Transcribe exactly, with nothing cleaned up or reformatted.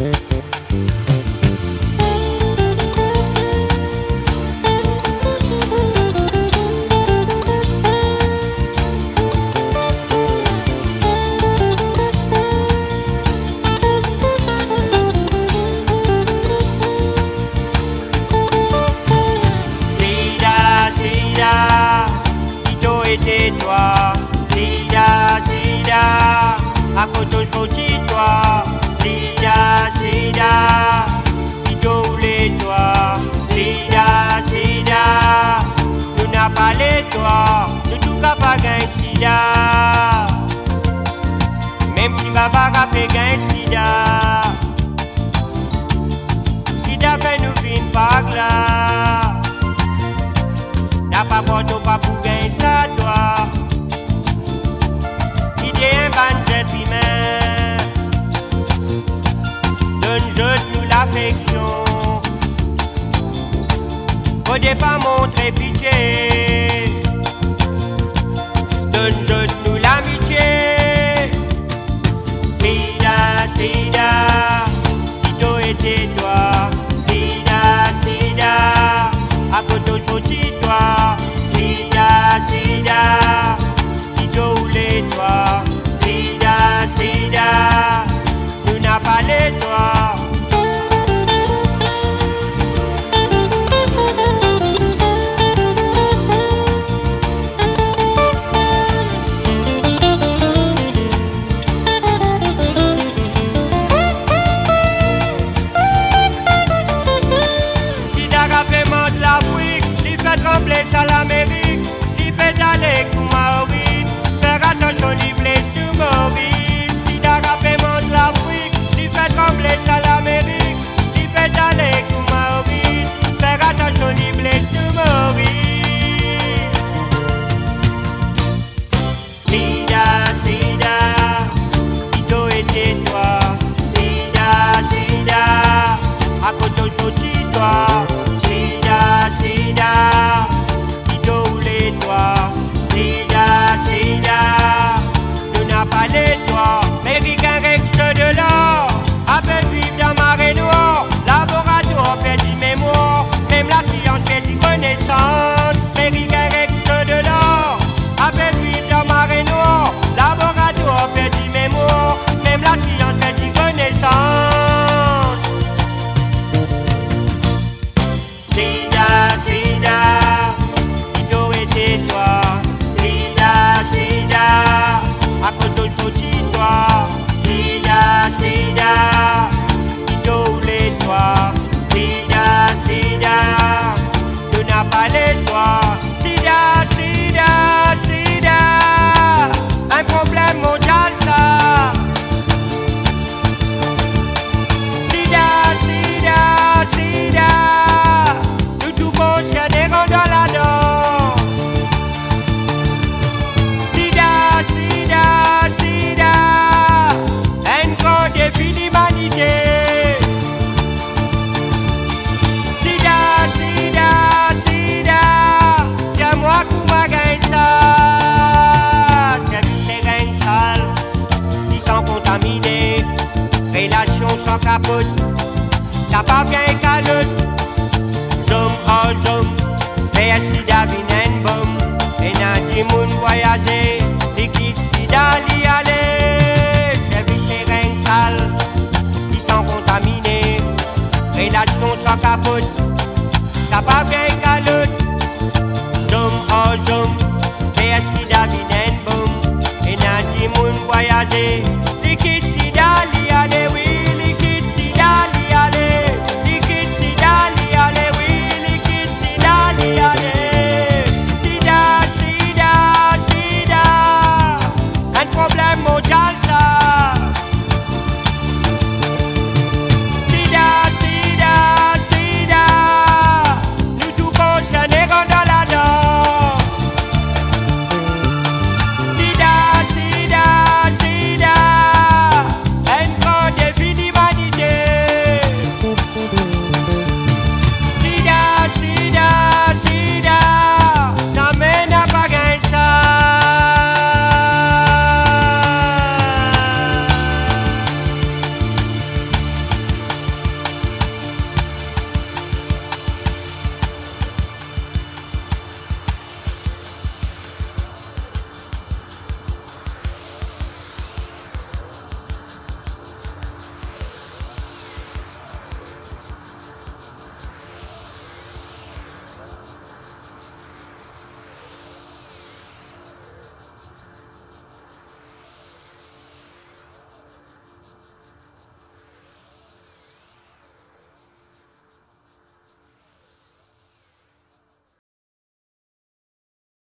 Toi, Sida, Sida, à côté de toi, Sida, Sida, Pito les toi, Sida, Sida, nous n'a pas les toi, nous tout cas pas gain Sida, même si papa a fait gain Sida, Sida fait nous vine par là, n'a pas pour nous pas pour gain ça toi. Un banjet humain, donne-je nous l'affection. Faut pas montrer pitié, donne-je nous l'amitié. Sida, Sida, Pito était toi. Sida, Sida, à côté de toi. Sida, Sida, Pito les toi. Sida, Sida, nous n'a pas les doigts. Sida a fait mort de l'Afrique, il fait trembler ça l'Amérique, il fait aller pour Maori, faire attention, il blesse tout Maurice. Sida a fait mort de l'Afrique, il fait trembler ça l'Amérique, il fait aller pour Maori, faire attention, il blesse tout Maurice. Sida, Sida, Pito était toi. Sida, Sida, à côté de toi. Sida, Sida, Pito les toi. Sida, Sida, nous n'a pas les doigts. Américain reste de l'or, avec vivre dans marée noire. Laboratoire perdu mémoire, même la science perdu connaissance. Américain reste de l'or, avec vivre dans marée noire. Laboratoire perdu mémoire, même la science perdu connaissance. Sida, Sida, Pito était toi. Sida, Sida, à côté de toi. Sida, Sida, Pito les toi. Sida, Sida, nous n'a pas les doigts. Sida, Sida, Sida, un problème mondial ça. Sida, Sida, Sida, nous tout conscients des rangs dans la dent. Sida, Sida, Sida, un grand défi d'humanité. Sida, Sida, Sida, c'est moi qui m'a gagné ça. C'est gagne sale, ils sont contaminés, relations sans capote, t'as pas bien calotte.